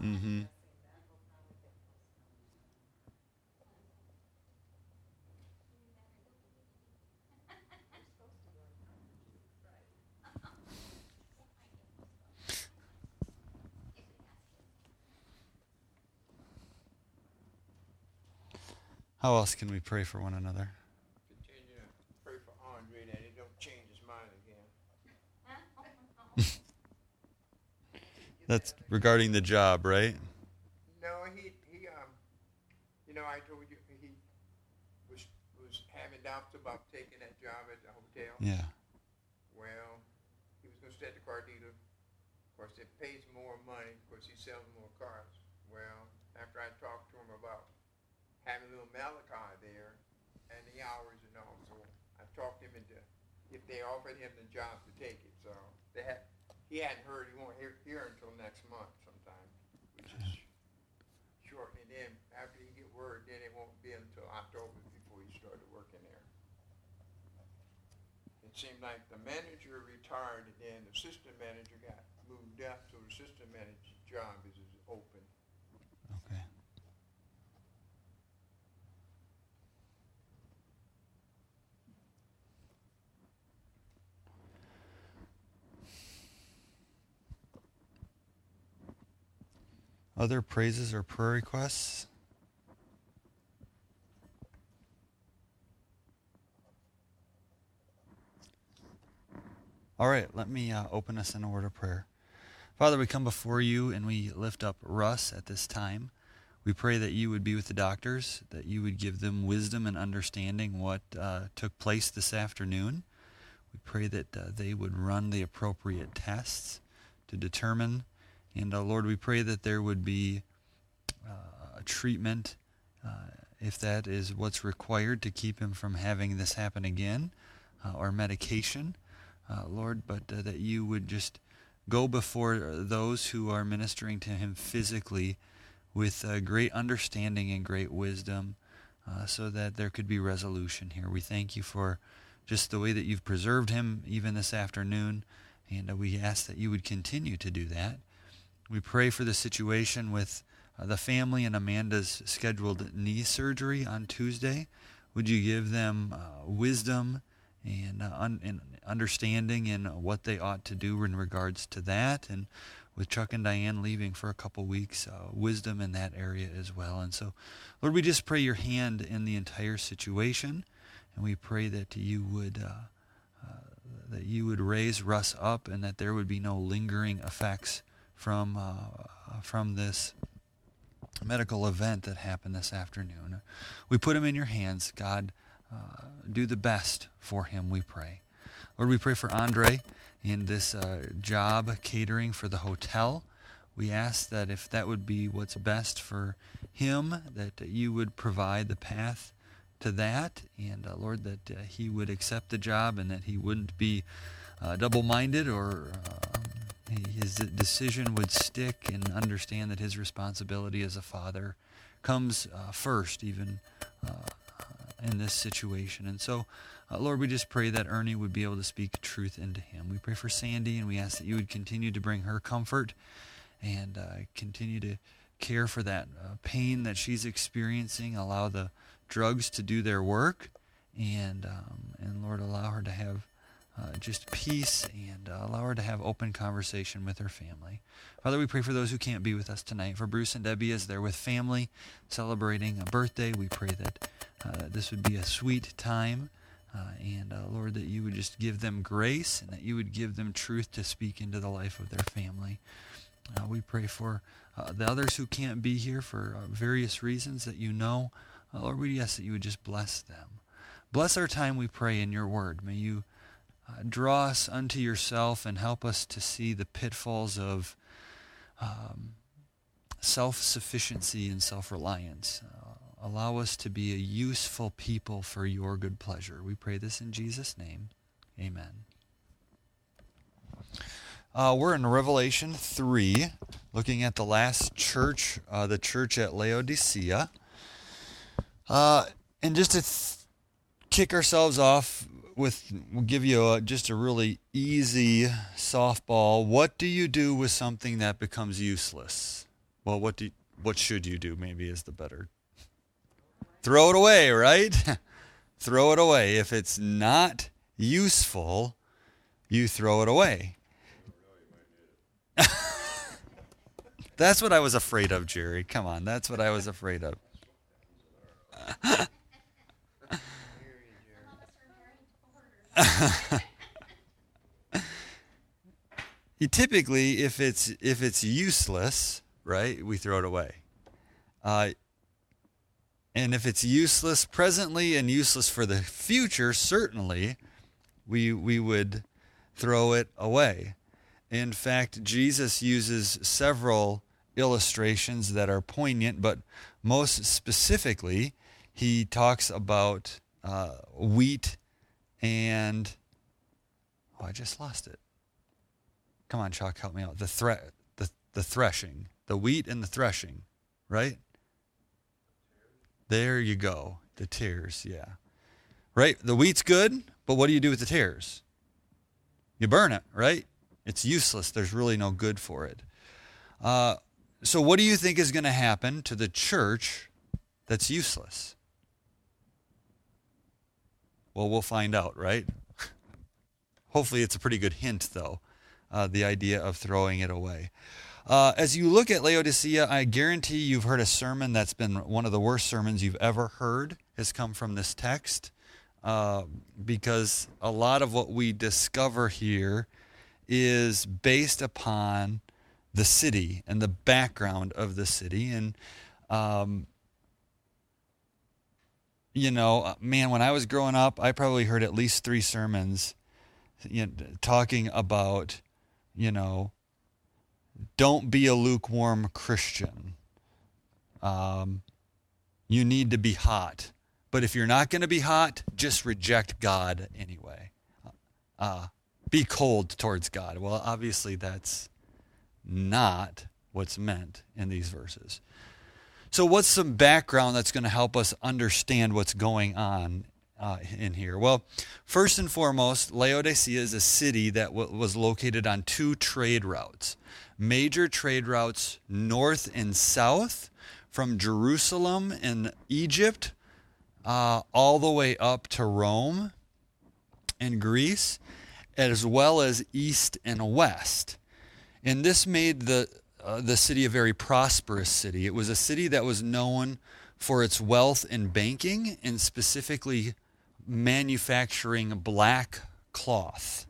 Mm-hmm. How else can we pray for one another? Continue to pray for Andre that he don't change his mind again. That's regarding the job, right? No, I told you he was having doubts about taking that job at the hotel. Yeah. Well, he was going to stay at the car dealer. Of course, it pays more money because he sells more cars. Well, after I talked to him about having a little Malachi there and the hours and all, so I talked him into if they offered him the job to take it. So he hadn't heard. He won't hear until next month sometime, which is short. And then after he get word, then it won't be until October before he started working there. It seemed like the manager retired, and then the assistant manager got moved up, so the assistant manager's job is open. Okay. Other praises or prayer requests? All right, let me open us in a word of prayer. Father, we come before you and we lift up Russ at this time. We pray that you would be with the doctors, that you would give them wisdom and understanding what took place this afternoon. We pray that they would run the appropriate tests to determine. And Lord, we pray that there would be a treatment, if that is what's required to keep him from having this happen again, or medication, Lord, but that you would just go before those who are ministering to him physically with great understanding and great wisdom, so that there could be resolution here. We thank you for just the way that you've preserved him even this afternoon, and we ask that you would continue to do that. We pray for the situation with the family and Amanda's scheduled knee surgery on Tuesday. Would you give them wisdom and understanding in what they ought to do in regards to that, and with Chuck and Diane leaving for a couple weeks, wisdom in that area as well. And so, Lord, we just pray your hand in the entire situation, and we pray that you would raise Russ up, and that there would be no lingering effects from this medical event that happened this afternoon. We put him in your hands, God. Do the best for him, we pray. Lord, we pray for Andre in this job catering for the hotel. We ask that if that would be what's best for him, that you would provide the path to that, and Lord, that he would accept the job and that he wouldn't be double-minded, or his decision would stick, and understand that his responsibility as a father comes first, even in this situation. And so, Lord, we just pray that Ernie would be able to speak truth into him. We pray for Sandy, and we ask that you would continue to bring her comfort and continue to care for that pain that she's experiencing. Allow the drugs to do their work, and Lord, allow her to have just peace, and allow her to have open conversation with her family. Father, we pray for those who can't be with us tonight. For Bruce and Debbie as they're with family celebrating a birthday, we pray that this would be a sweet time, and Lord, that you would just give them grace, and that you would give them truth to speak into the life of their family. We pray for the others who can't be here for various reasons that you know. Lord, we ask that you would just bless them. Bless our time, we pray, in your word. May you draw us unto yourself and help us to see the pitfalls of self-sufficiency and self-reliance. Allow us to be a useful people for your good pleasure. We pray this in Jesus' name. Amen. We're in Revelation 3, looking at the last church, the church at Laodicea. And just to kick ourselves off, we'll give you just a really easy softball. What do you do with something that becomes useless? Well, what should you do? Maybe is the better. Throw it away, right? Throw it away. If it's not useful, you throw it away. That's what I was afraid of, Jerry. Come on, that's what I was afraid of. Typically, if it's useless, right, we throw it away. And if it's useless presently and useless for the future, certainly we would throw it away. In fact, Jesus uses several illustrations that are poignant, but most specifically, he talks about wheat and... Oh, I just lost it. Come on, Chuck, help me out. The threshing. The wheat and the threshing, right? There you go. The tares, yeah. Right? The wheat's good, but what do you do with the tares? You burn it, right? It's useless. There's really no good for it. So what do you think is going to happen to the church that's useless? Well, we'll find out, right? Hopefully it's a pretty good hint, though, the idea of throwing it away. As you look at Laodicea, I guarantee you've heard a sermon that's been one of the worst sermons you've ever heard has come from this text, because a lot of what we discover here is based upon the city and the background of the city. And, man, when I was growing up, I probably heard at least 3 sermons talking about, don't be a lukewarm Christian. You need to be hot. But if you're not going to be hot, just reject God anyway. Be cold towards God. Well, obviously that's not what's meant in these verses. So what's some background that's going to help us understand what's going on in here? Well, first and foremost, Laodicea is a city that was located on 2 trade routes. Major trade routes north and south from Jerusalem in Egypt all the way up to Rome in Greece, as well as east and west. And this made the city a very prosperous city. It was a city that was known for its wealth in banking and specifically manufacturing black cloth.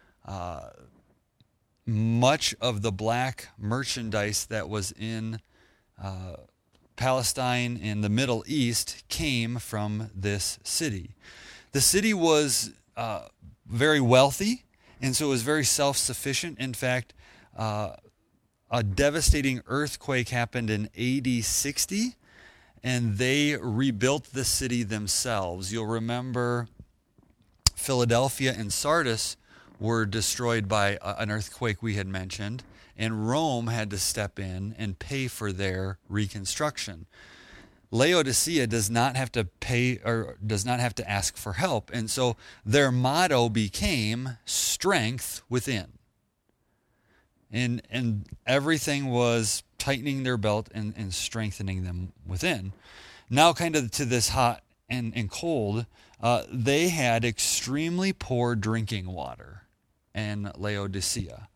Much of the black merchandise that was in Palestine and the Middle East came from this city. The city was very wealthy, and so it was very self-sufficient. In fact, a devastating earthquake happened in AD 60, and they rebuilt the city themselves. You'll remember Philadelphia and Sardis were destroyed by an earthquake we had mentioned, and Rome had to step in and pay for their reconstruction. Laodicea does not have to pay or does not have to ask for help, and so their motto became strength within. And everything was tightening their belt and strengthening them within. Now kind of to this hot and cold, they had extremely poor drinking water in Laodicea.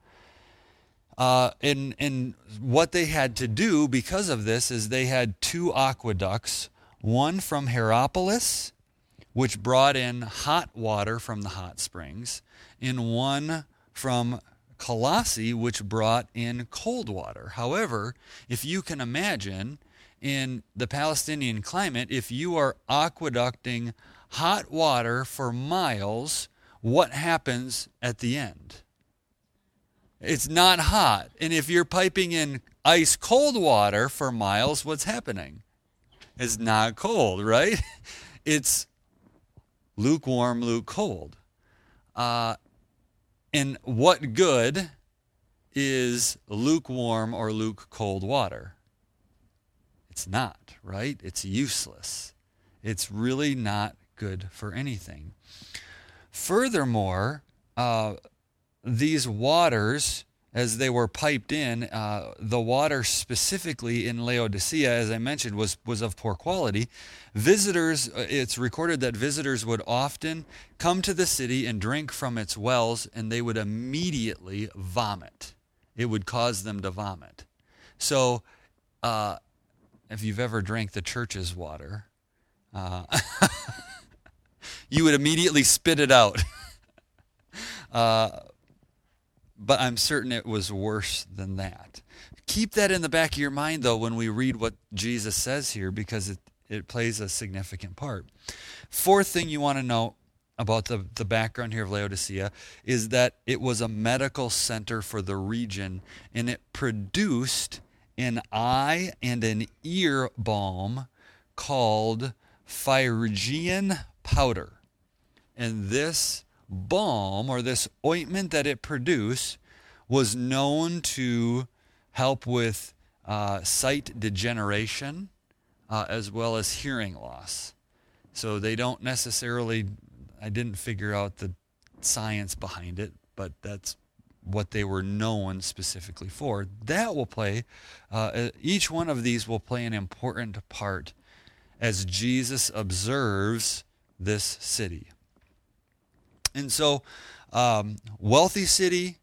And what they had to do because of this is they had 2 aqueducts, one from Hierapolis, which brought in hot water from the hot springs, and one from Colossae, which brought in cold water. However, if you can imagine, in the Palestinian climate, if you are aqueducting hot water for miles, what happens at the end? It's not hot. And if you're piping in ice cold water for miles, what's happening? It's not cold, right? It's lukewarm, cold. And what good is lukewarm or cold water? It's not, right? It's useless. It's really not good for anything. Furthermore, these waters as they were piped in, the water specifically in Laodicea, as I mentioned, was of poor quality. Visitors, it's recorded that visitors would often come to the city and drink from its wells, and they would immediately vomit. It would cause them to vomit. So, if you've ever drank the church's water, you would immediately spit it out. But I'm certain it was worse than that. Keep that in the back of your mind, though, when we read what Jesus says here, because it plays a significant part. Fourth thing you want to know about the background here of Laodicea is that it was a medical center for the region, and it produced an eye and an ear balm called Phrygian powder. And this balm, or this ointment that it produced, was known to help with sight degeneration as well as hearing loss. So they don't necessarily, I didn't figure out the science behind it, but that's what they were known specifically for. That will play, each one of these will play an important part as Jesus observes this city. And so, wealthy city,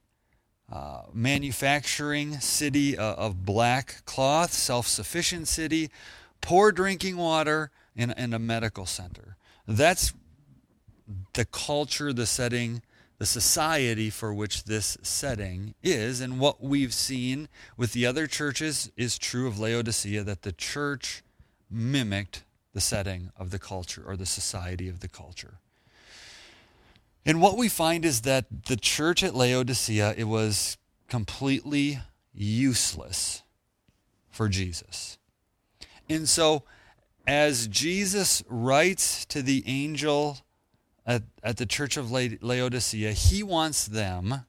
manufacturing city of black cloth, self-sufficient city, poor drinking water, and a medical center. That's the culture, the setting, the society for which this setting is. And what we've seen with the other churches is true of Laodicea, that the church mimicked the setting of the culture, or the society of the culture. And what we find is that the church at Laodicea, it was completely useless for Jesus. And so, as Jesus writes to the angel at the church of Laodicea, he wants them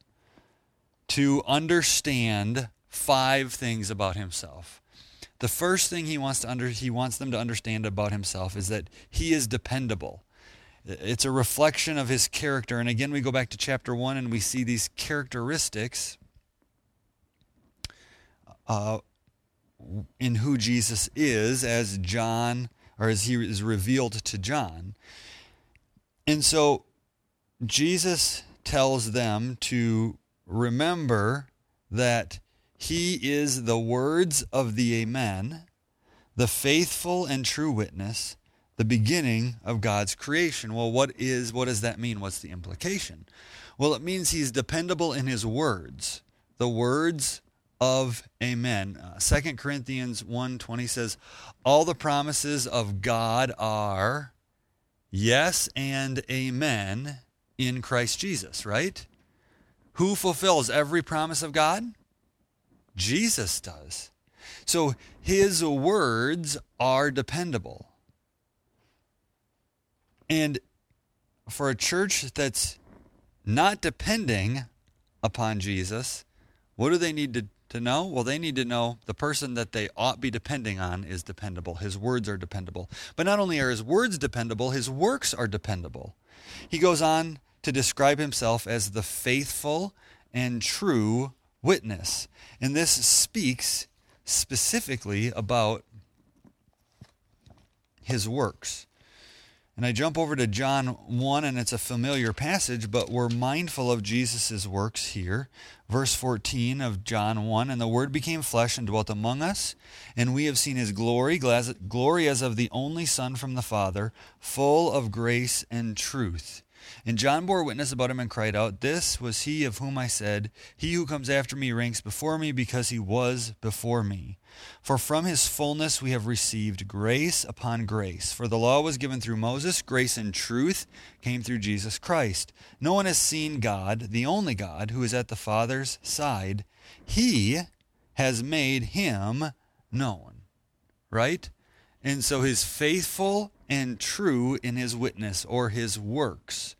to understand 5 things about himself. The first thing he wants them to understand about himself is that he is dependable. It's a reflection of his character. And again, we go back to chapter 1 and we see these characteristics in who Jesus is as he is revealed to John. And so Jesus tells them to remember that he is the words of the Amen, the faithful and true witness, the beginning of God's creation. Well, what does that mean? What's the implication? Well, it means he's dependable in his words, the words of Amen. 2 Corinthians 1:20 says, all the promises of God are yes and amen in Christ Jesus, right? Who fulfills every promise of God? Jesus does. So his words are dependable. And for a church that's not depending upon Jesus, what do they need to know? Well, they need to know the person that they ought be depending on is dependable. His words are dependable. But not only are his words dependable, his works are dependable. He goes on to describe himself as the faithful and true witness. And this speaks specifically about his works. And I jump over to John 1, and it's a familiar passage, but we're mindful of Jesus' works here. Verse 14 of John 1, and the Word became flesh and dwelt among us, and we have seen his glory as of the only Son from the Father, full of grace and truth. And John bore witness about him and cried out, this was he of whom I said, he who comes after me ranks before me because he was before me. For from his fullness we have received grace upon grace. For the law was given through Moses, grace and truth came through Jesus Christ. No one has seen God, the only God, who is at the Father's side. He has made him known. Right? And so he's faithful and true in his witness or his works.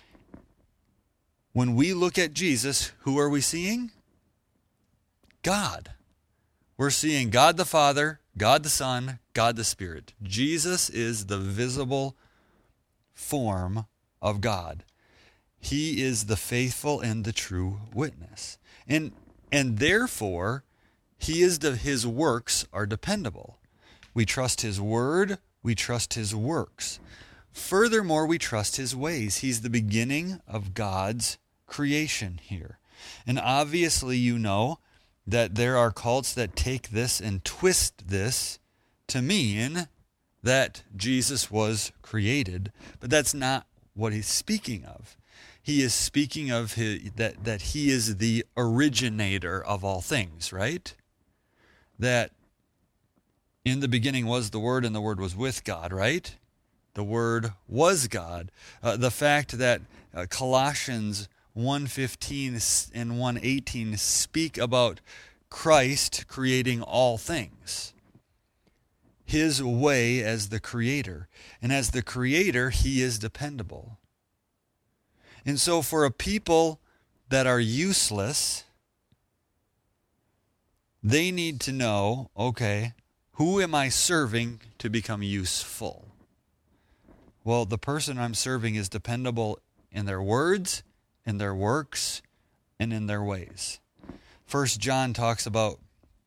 When we look at Jesus, who are we seeing? God. We're seeing God the Father, God the Son, God the Spirit. Jesus is the visible form of God. He is the faithful and the true witness. And And therefore, his works are dependable. We trust his word. We trust his works. Furthermore, we trust his ways. He's the beginning of God's creation here. And obviously, you know that there are cults that take this and twist this to mean that Jesus was created. But that's not what he's speaking of. He is speaking of that he is the originator of all things, right? That in the beginning was the Word, and the Word was with God, right? The Word was God. The fact that Colossians 1:15 and 1:18 speak about Christ creating all things. His way as the creator. And as the creator, he is dependable. And so for a people that are useless, they need to know, okay, who am I serving to become useful? Well, the person I'm serving is dependable in their words, in their works, and in their ways. 1 John talks about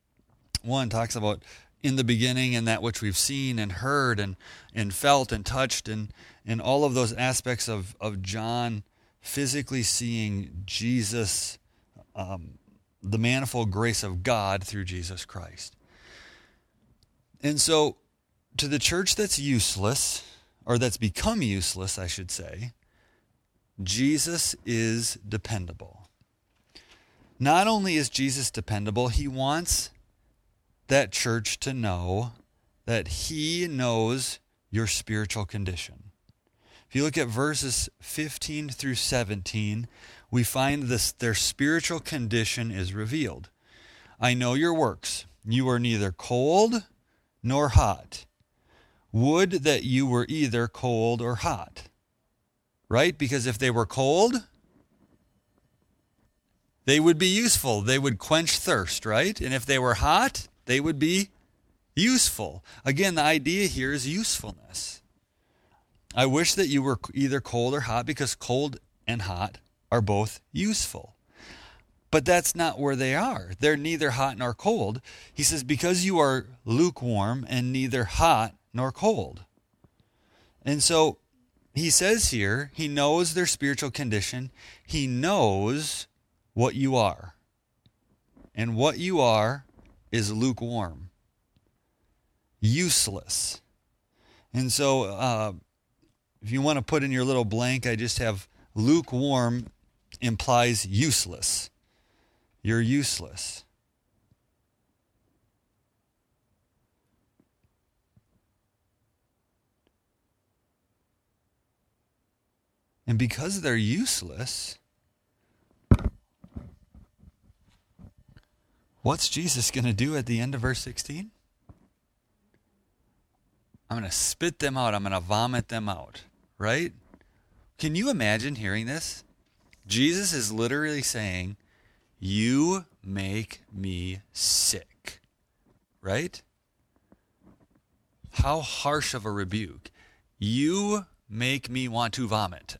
in the beginning and that which we've seen and heard and felt and touched and all of those aspects of John physically seeing Jesus, the manifold grace of God through Jesus Christ. And so to the church that's useless, or that's become useless, I should say, Jesus is dependable. Not only is Jesus dependable, he wants that church to know that he knows your spiritual condition. If you look at verses 15 through 17, we find their spiritual condition is revealed. I know your works. You are neither cold nor hot. Would that you were either cold or hot. Right? Because if they were cold, they would be useful. They would quench thirst, right? And if they were hot, they would be useful. Again, the idea here is usefulness. I wish that you were either cold or hot, because cold and hot are both useful. But that's not where they are. They're neither hot nor cold. He says, because you are lukewarm and neither hot nor cold. And so he says here, he knows their spiritual condition. He knows what you are. And what you are is lukewarm, useless. And so if you want to put in your little blank, I just have lukewarm implies useless. You're useless. And because they're useless, what's Jesus going to do at the end of verse 16? I'm going to spit them out. I'm going to vomit them out. Right? Can you imagine hearing this? Jesus is literally saying, you make me sick. Right? How harsh of a rebuke. You make me want to vomit.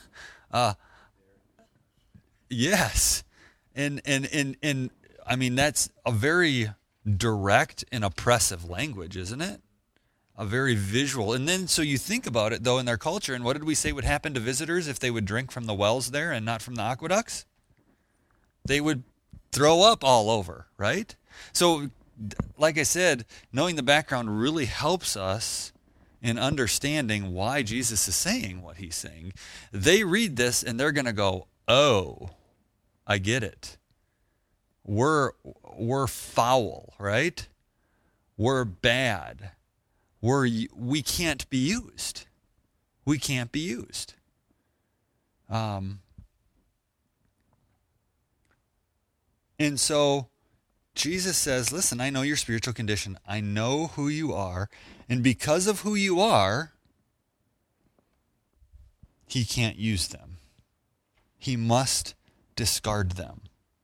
Yes. And I mean, that's a very direct and oppressive language, isn't it? A very visual. And then, so you think about it, though, in their culture, and what did we say would happen to visitors if they would drink from the wells there and not from the aqueducts? They would throw up all over, right? So, like I said, knowing the background really helps us in understanding why Jesus is saying what he's saying. They read this, and they're going to go, oh, I get it. We're foul, right? We're bad. We can't be used. We can't be used. And so Jesus says, listen, I know your spiritual condition. I know who you are. And because of who you are, he can't use them. He must discard them.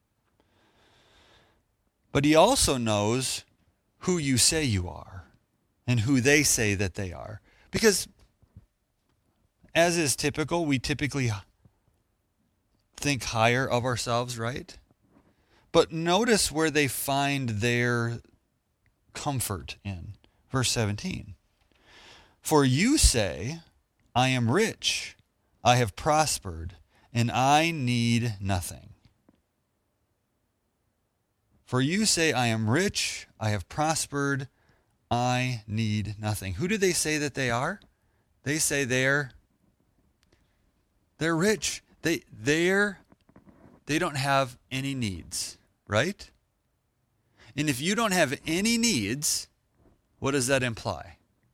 But he also knows who you say you are and who they say that they are. Because, as is typical, we typically think higher of ourselves, right? But notice where they find their comfort in. Verse 17. For you say, I am rich, I have prospered, and I need nothing. For you say, I am rich, I have prospered, I need nothing. Who do they say that they are? They say they're rich. They don't have any needs, right? And if you don't have any needs, what does that imply?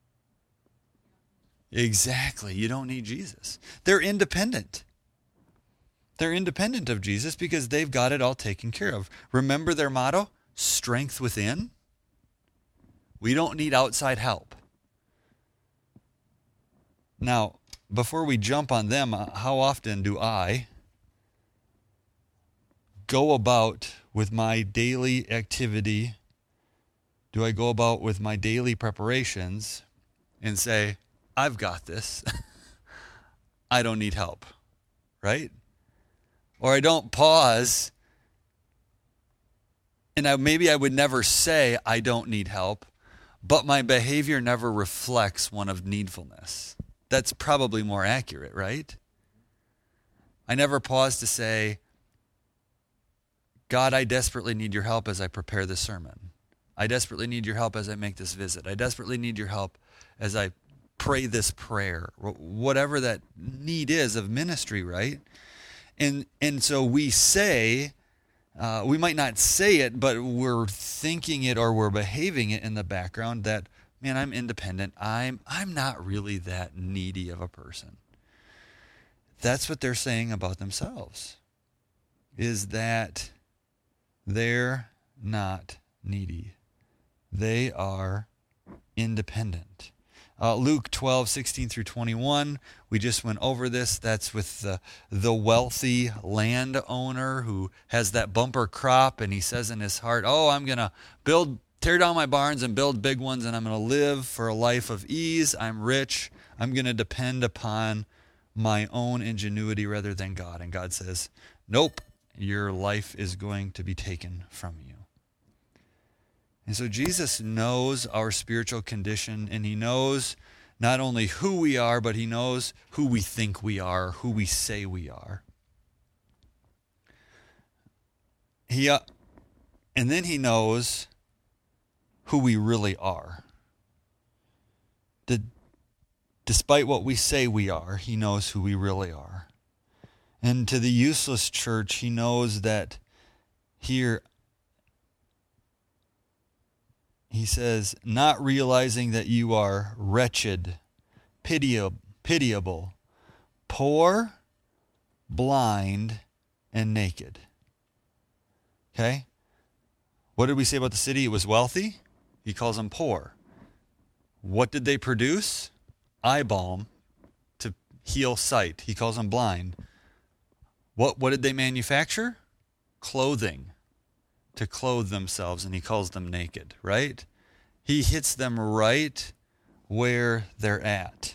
Exactly. You don't need Jesus. They're independent. They're independent of Jesus because they've got it all taken care of. Remember their motto? Strength within. We don't need outside help. Now, before we jump on them, how often do I go about with my daily activity? Do I go about with my daily preparations and say, I've got this. I don't need help, right? Or I don't pause, and maybe I would never say I don't need help, but my behavior never reflects one of needfulness. That's probably more accurate, right? I never pause to say, God, I desperately need your help as I prepare this sermon. I desperately need your help as I make this visit. I desperately need your help as I pray this prayer, whatever that need is of ministry, right? And so we say, we might not say it, but we're thinking it or we're behaving it in the background that, man, I'm independent. I'm not really that needy of a person. That's what they're saying about themselves, is that they're not needy. They are independent. Luke 12:16 through 21, we just went over this. That's with the wealthy landowner who has that bumper crop, and he says in his heart, oh, I'm going to tear down my barns and build big ones, and I'm going to live for a life of ease. I'm rich. I'm going to depend upon my own ingenuity rather than God. And God says, nope, your life is going to be taken from you. And so Jesus knows our spiritual condition, and he knows not only who we are, but he knows who we think we are, who we say we are. And then he knows who we really are. Despite what we say we are, he knows who we really are. And to the useless church, he knows that here, he says, not realizing that you are wretched, pitiable, poor, blind, and naked. Okay? What did we say about the city? It was wealthy. He calls them poor. What did they produce? Eye balm to heal sight. He calls them blind. What did they manufacture? Clothing to clothe themselves, and he calls them naked, right? He hits them right where they're at.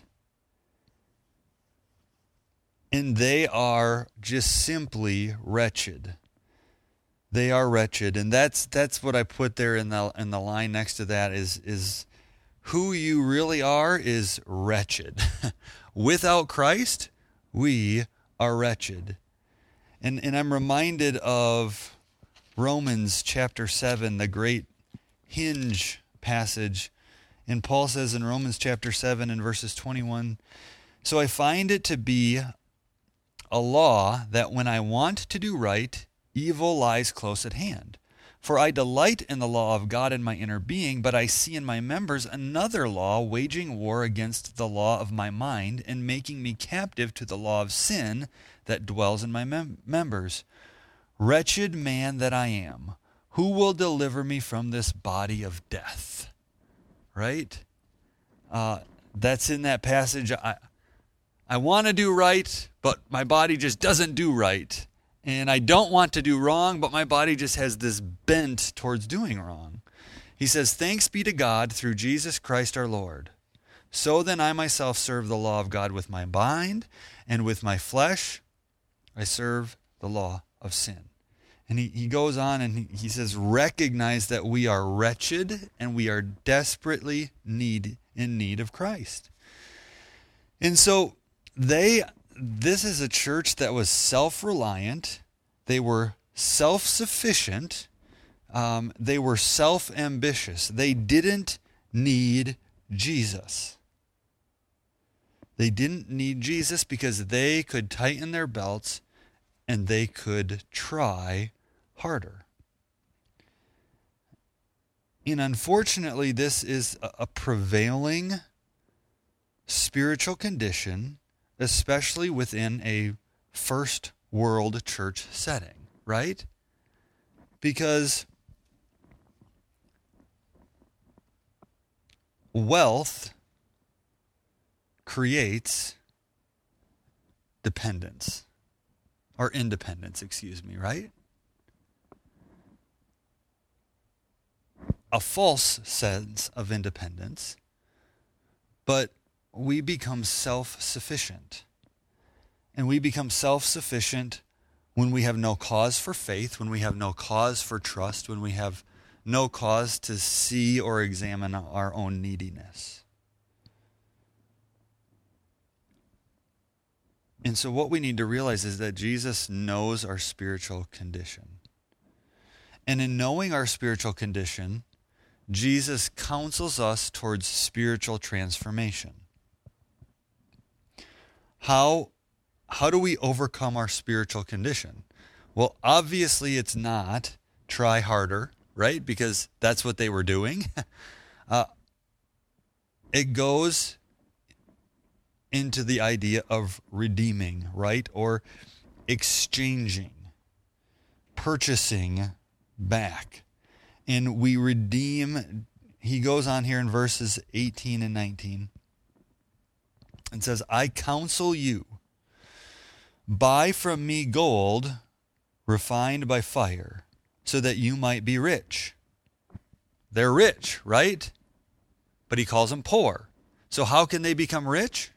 And they are just simply wretched. They are wretched, and that's what I put there in the line next to that is who you really are is wretched. Without Christ, we are wretched. And I'm reminded of Romans chapter 7, the great hinge passage. And Paul says in Romans chapter 7 and verses 21, so I find it to be a law that when I want to do right, evil lies close at hand. For I delight in the law of God in my inner being, but I see in my members another law waging war against the law of my mind and making me captive to the law of sin that dwells in my members. Wretched man that I am, who will deliver me from this body of death? Right? That's in that passage. I want to do right, but my body just doesn't do right. And I don't want to do wrong, but my body just has this bent towards doing wrong. He says, thanks be to God through Jesus Christ our Lord. So then I myself serve the law of God with my mind, and with my flesh I serve the law of sin. And he goes on and he says, recognize that we are wretched and we are desperately in need of Christ. And so this is a church that was self-reliant. They were self-sufficient. They were self-ambitious. They didn't need Jesus. They didn't need Jesus because they could tighten their belts and they could try harder. And unfortunately, this is a prevailing spiritual condition, especially within a first world church setting, right? Because wealth creates dependence, or independence, right? A false sense of independence, but we become self-sufficient. And we become self-sufficient when we have no cause for faith, when we have no cause for trust, when we have no cause to see or examine our own neediness. And so what we need to realize is that Jesus knows our spiritual condition. And in knowing our spiritual condition, Jesus counsels us towards spiritual transformation. How do we overcome our spiritual condition? Well, obviously it's not try harder, right? Because that's what they were doing. It goes into the idea of redeeming, right? Or exchanging, purchasing back. And we redeem, he goes on here in verses 18 and 19 and says, I counsel you, buy from me gold refined by fire, so that you might be rich. They're rich, right? But he calls them poor. So how can they become rich?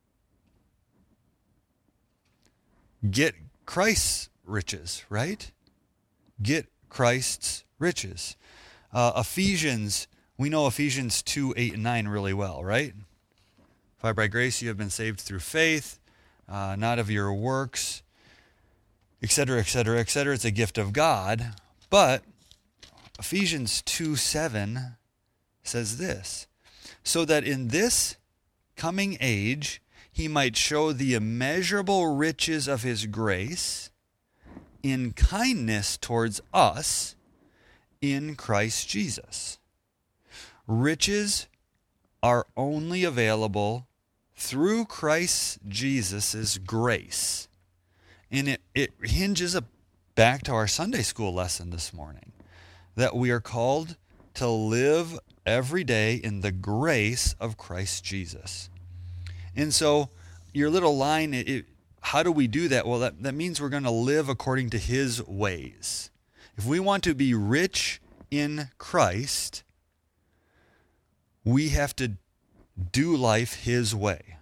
Get Christ's riches, right? Get Christ's riches. Ephesians, we know Ephesians 2, 8, and 9 really well, right? For by grace you have been saved through faith, not of your works, etc., etc., etc. It's a gift of God. But Ephesians 2, 7 says this, so that in this coming age he might show the immeasurable riches of his grace in kindness towards us in Christ Jesus. Riches are only available through Christ Jesus' grace. And it hinges back to our Sunday school lesson this morning, that we are called to live every day in the grace of Christ Jesus. And so your little line, how do we do that? Well, that means we're going to live according to his ways. If we want to be rich in Christ, we have to do life his way.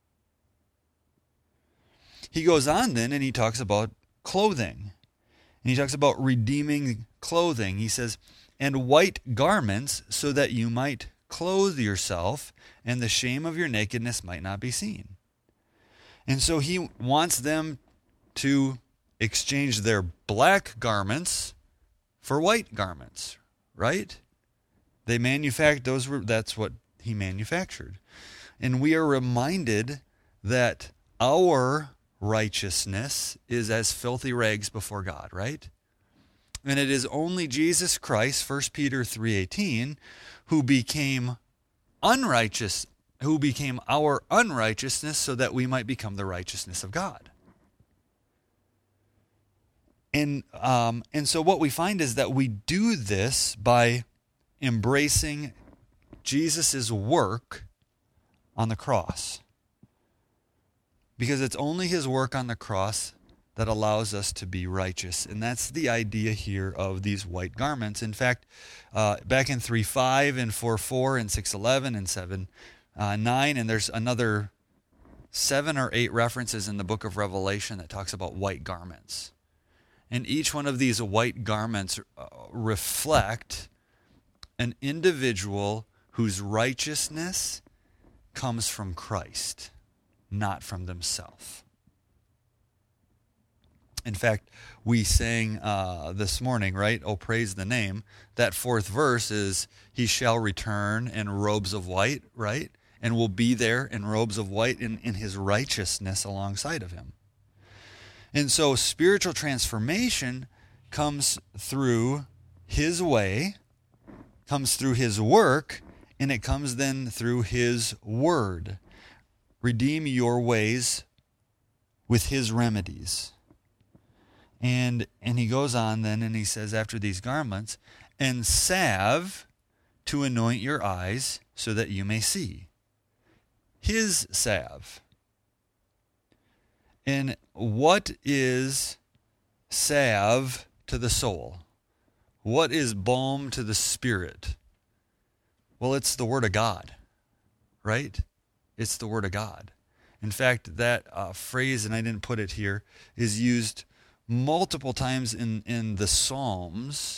He goes on then and he talks about clothing. And he talks about redeeming clothing. He says, and white garments, so that you might clothe yourself and the shame of your nakedness might not be seen. And so he wants them to exchange their black garments for white garments, right? They that's what he manufactured. And we are reminded that our righteousness is as filthy rags before God, right? And it is only Jesus Christ, 1 Peter 3:18, who became unrighteous, who became our unrighteousness so that we might become the righteousness of God. And so what we find is that we do this by embracing Jesus' work on the cross. Because it's only his work on the cross that allows us to be righteous. And that's the idea here of these white garments. In fact, back in 3:5 and 4:4 and 6:11 and 7:9, and there's another 7 or 8 references in the book of Revelation that talks about white garments. And each one of these white garments reflect an individual whose righteousness comes from Christ, not from themselves. In fact, we sang this morning, right? Oh, praise the name. That fourth verse is, he shall return in robes of white, right? And will be there in robes of white in his righteousness alongside of him. And so spiritual transformation comes through his way, comes through his work, and it comes then through his word. Redeem your ways with his remedies. And he goes on then and he says, after these garments, and salve to anoint your eyes so that you may see. His salve. And what is salve to the soul? What is balm to the spirit? Well, it's the Word of God, right? It's the Word of God. In fact, that phrase, and I didn't put it here, is used multiple times in the Psalms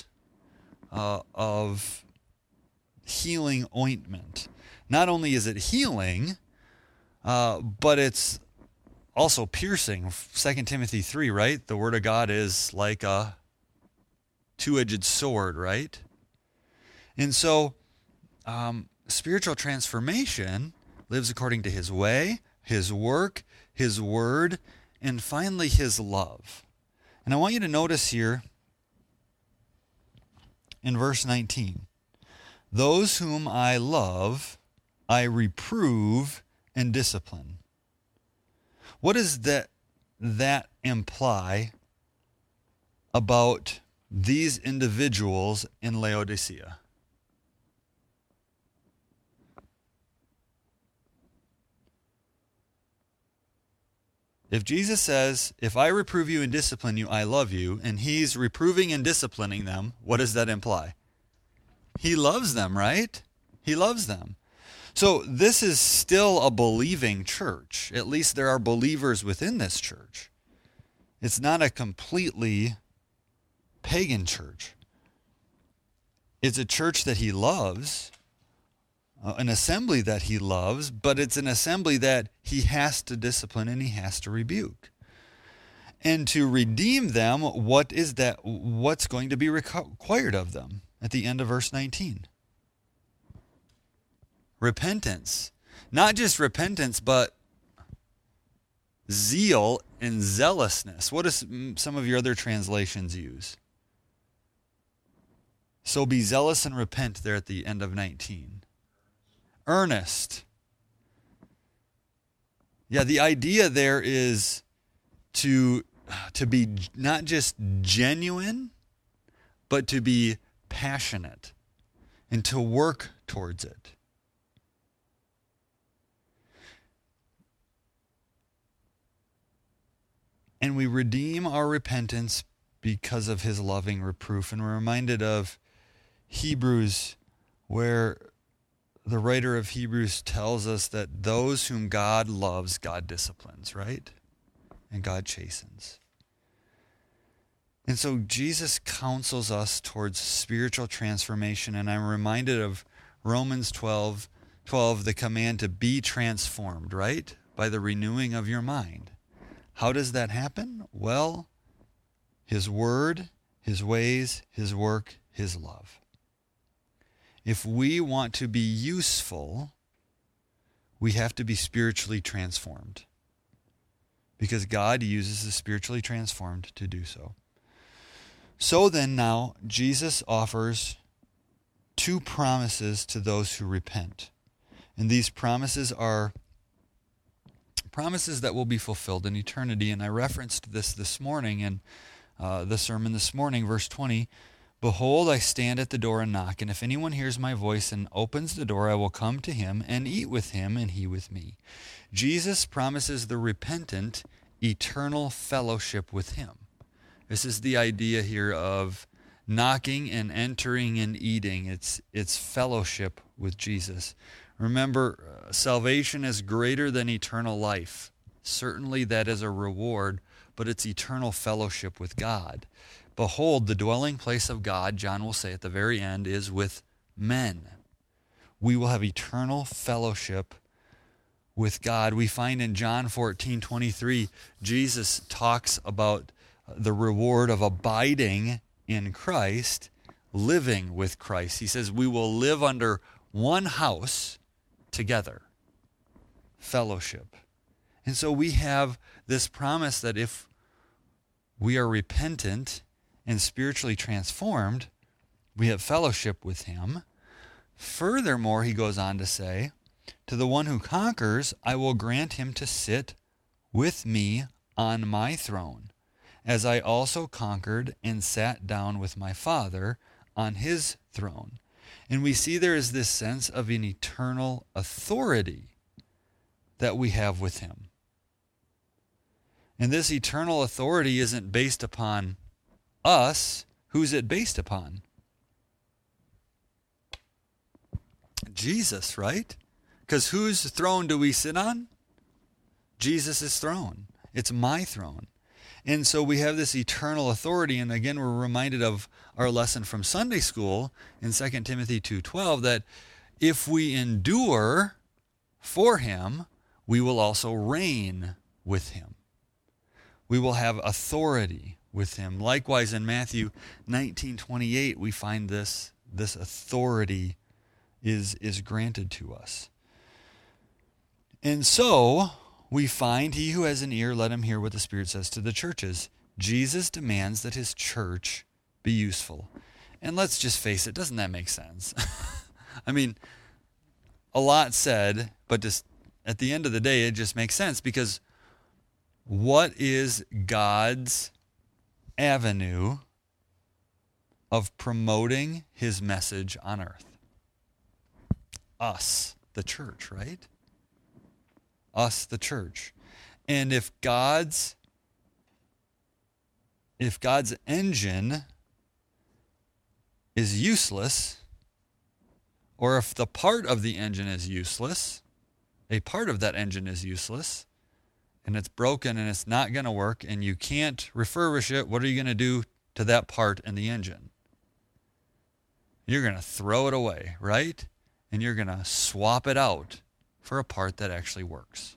of healing ointment. Not only is it healing, but it's also piercing. 2 Timothy 3, right? The Word of God is like a two-edged sword, right? And so spiritual transformation lives according to his way, his work, his word, and finally his love. And I want you to notice here in verse 19, those whom I love, I reprove and discipline. What does that imply about these individuals in Laodicea? If Jesus says, if I reprove you and discipline you, I love you, and he's reproving and disciplining them, what does that imply? He loves them, right? He loves them. So this is still a believing church. At least there are believers within this church. It's not a completely pagan church. It's a church that he loves, an assembly that he loves, but it's an assembly that he has to discipline and he has to rebuke. And to redeem them, what is that? What's going to be required of them at the end of verse 19? Repentance. Not just repentance, but zeal and zealousness. What does some of your other translations use? So be zealous and repent there at the end of 19. Earnest. Yeah, the idea there is to be not just genuine, but to be passionate and to work towards it. And we redeem our repentance because of his loving reproof. And we're reminded of Hebrews, where the writer of Hebrews tells us that those whom God loves, God disciplines, right? And God chastens. And so Jesus counsels us towards spiritual transformation. And I'm reminded of Romans 12, the command to be transformed, right? By the renewing of your mind. How does that happen? Well, his word, his ways, his work, his love. If we want to be useful, we have to be spiritually transformed. Because God uses the spiritually transformed to do so. So then now, Jesus offers two promises to those who repent. And these promises are promises that will be fulfilled in eternity. And I referenced this morning in the sermon this morning, verse 20. Behold, I stand at the door and knock, and if anyone hears my voice and opens the door, I will come to him and eat with him and he with me. Jesus promises the repentant eternal fellowship with him. This is the idea here of knocking and entering and eating. It's fellowship with Jesus. Remember, salvation is greater than eternal life. Certainly that is a reward, but it's eternal fellowship with God. Behold, the dwelling place of God, John will say at the very end, is with men. We will have eternal fellowship with God. We find in John 14:23, Jesus talks about the reward of abiding in Christ, living with Christ. He says we will live under one house together. Fellowship. And so we have this promise that if we are repentant and spiritually transformed, we have fellowship with him. Furthermore, he goes on to say, to the one who conquers, I will grant him to sit with me on my throne, as I also conquered and sat down with my Father on his throne. And we see there is this sense of an eternal authority that we have with him. And this eternal authority isn't based upon us. Who's it based upon? Jesus, right? Because whose throne do we sit on? Jesus' throne. It's my throne. And so we have this eternal authority, and again we're reminded of our lesson from Sunday school in 2 Timothy 2:12 that if we endure for him, we will also reign with him. We will have authority with him. Likewise in Matthew 19:28 we find this authority is granted to us. And so we find he who has an ear, let him hear what the Spirit says to the churches. Jesus demands that his church be useful. And let's just face it, doesn't that make sense? I mean, a lot said, but just at the end of the day, it just makes sense because what is God's avenue of promoting his message on earth? Us, the church, right? Us, the church. And if God's engine is useless, or if the part of the engine is useless, a part of that engine is useless, and it's broken and it's not going to work, and you can't refurbish it, what are you going to do to that part in the engine? You're going to throw it away, right? And you're going to swap it out for a part that actually works.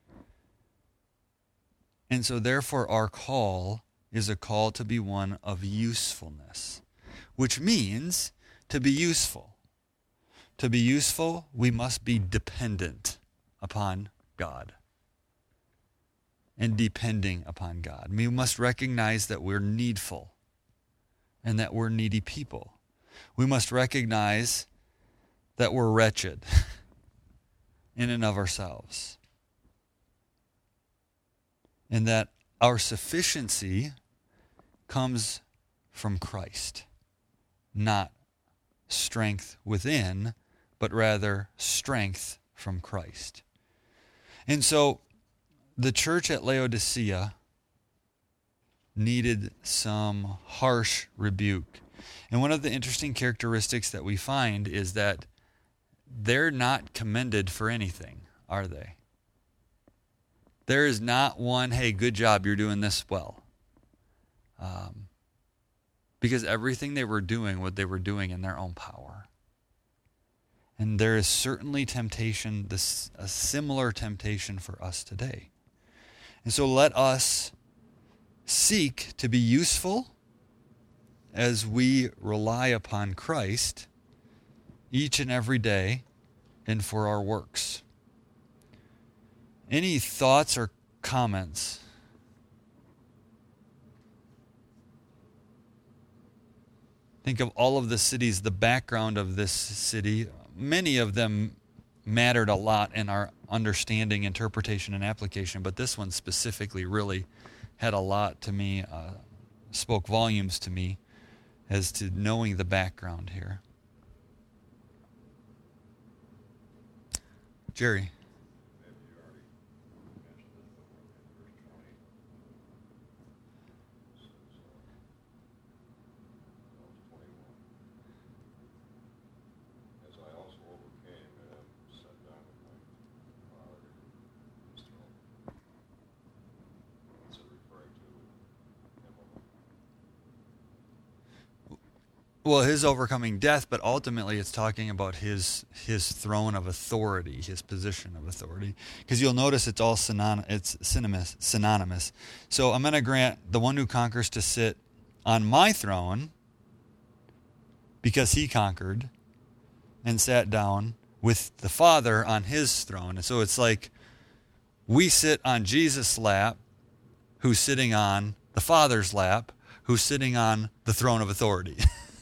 And so therefore our call is a call to be one of usefulness, which means to be useful. To be useful, we must be dependent upon God and depending upon God. We must recognize that we're needful and that we're needy people. We must recognize that we're wretched in and of ourselves. And that our sufficiency comes from Christ, not strength within, but rather strength from Christ. And so the church at Laodicea needed some harsh rebuke. And one of the interesting characteristics that we find is that they're not commended for anything, are they? There is not one, hey, good job, you're doing this well. Because everything they were doing, what they were doing in their own power. And there is certainly temptation, a similar temptation for us today. And so let us seek to be useful as we rely upon Christ each and every day and for our works. Any thoughts or comments? Think of all of the cities, the background of this city. Many of them mattered a lot in our understanding, interpretation, and application, but this one specifically really had a lot to me, spoke volumes to me as to knowing the background here. Jerry. Referring to Well, his overcoming death, but ultimately it's talking about his throne of authority, his position of authority. Because you'll notice it's all synonymous. So I'm going to grant the one who conquers to sit on my throne because he conquered and sat down with the Father on his throne. And so it's like we sit on Jesus' lap, who's sitting on the Father's lap, who's sitting on the throne of authority.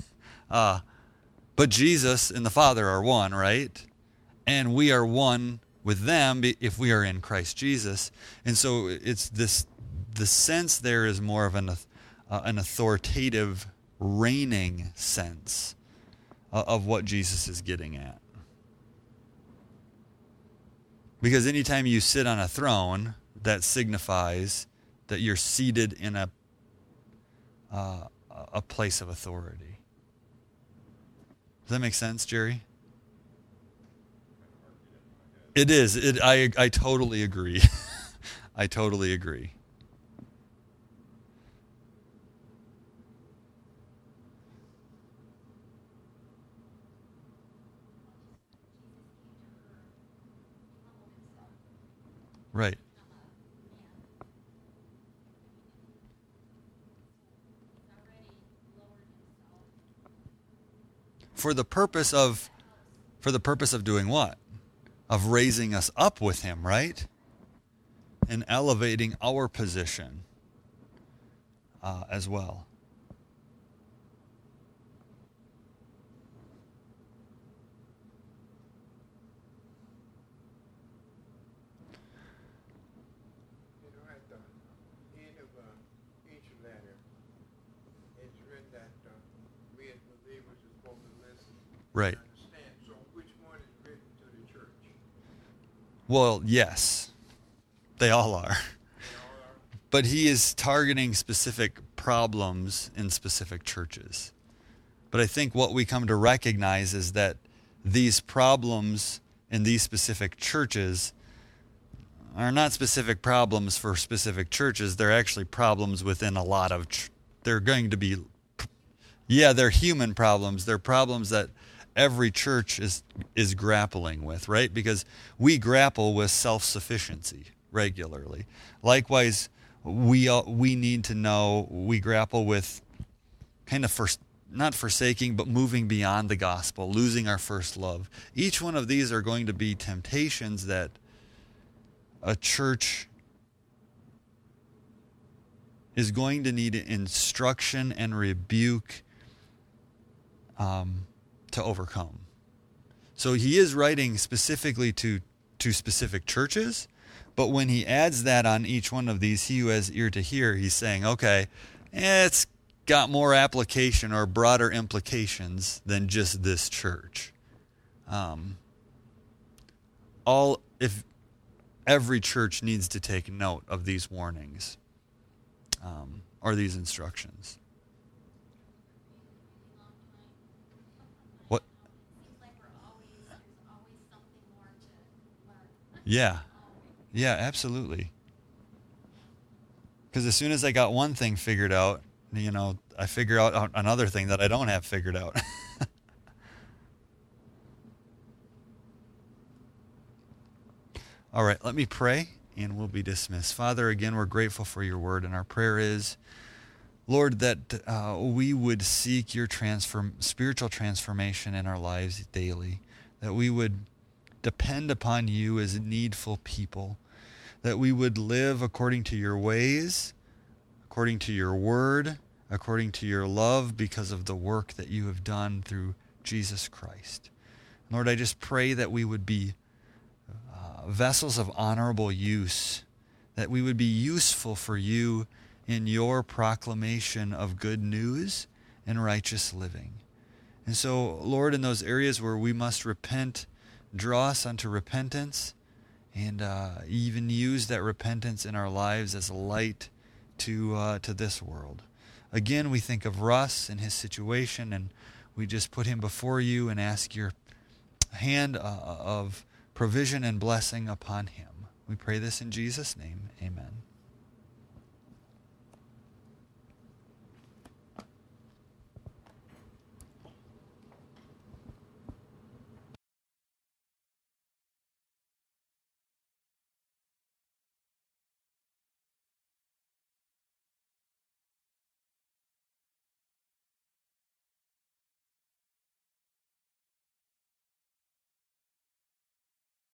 But Jesus and the Father are one, right? And we are one with them if we are in Christ Jesus. And so it's this, the sense there is more of an authoritative, reigning sense of what Jesus is getting at. Because anytime you sit on a throne, that signifies that you're seated in a place of authority. Does that make sense, Jerry? It is. I totally agree. I totally agree. Right. For the purpose of doing what? Of raising us up with him, right? And elevating our position as well. You know, at the end of each letter, it's written that we as believers are supposed to listen. Right. Understand. So which one is written to the church? Well, yes. They all are. But he is targeting specific problems in specific churches. But I think what we come to recognize is that these problems in these specific churches are not specific problems for specific churches. They're actually problems within a lot of they're going to be, they're human problems. They're problems that every church is grappling with, right? Because we grapple with self-sufficiency regularly. Likewise, we need to know we grapple with kind of not forsaking, but moving beyond the gospel, losing our first love. Each one of these are going to be temptations that a church is going to need instruction and rebuke to overcome. So he is writing specifically to specific churches, but when he adds that on each one of these, he who has ear to hear, he's saying, okay, it's got more application or broader implications than just this church. If every church needs to take note of these warnings or these instructions. What? Yeah, absolutely. Because as soon as I got one thing figured out, I figure out another thing that I don't have figured out. All right, let me pray, and we'll be dismissed. Father, again, we're grateful for your word, and our prayer is, Lord, that we would seek your spiritual transformation in our lives daily, that we would depend upon you as needful people, that we would live according to your ways, according to your word, according to your love, because of the work that you have done through Jesus Christ. Lord, I just pray that we would be vessels of honorable use, that we would be useful for you in your proclamation of good news and righteous living. And so, Lord, in those areas where we must repent, draw us unto repentance, and even use that repentance in our lives as a light to this world. Again, we think of Russ and his situation, and we just put him before you and ask your hand of provision and blessing upon him. We pray this in Jesus' name. Amen.